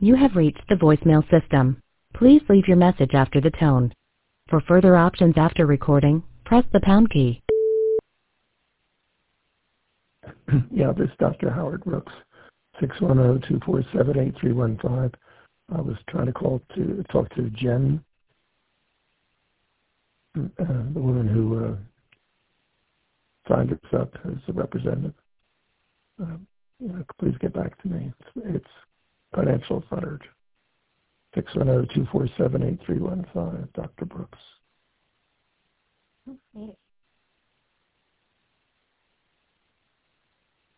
You have reached the voicemail system. Please leave your message after the tone. For further options after recording, press the pound key. Yeah, this is Dr. Howard Brooks, 610-247-8315. I was trying to talk to Jen, the woman who signed us up as a representative. Please get back to me. It's financial, it's not urgent. 610-247-8315, Dr. Brooks.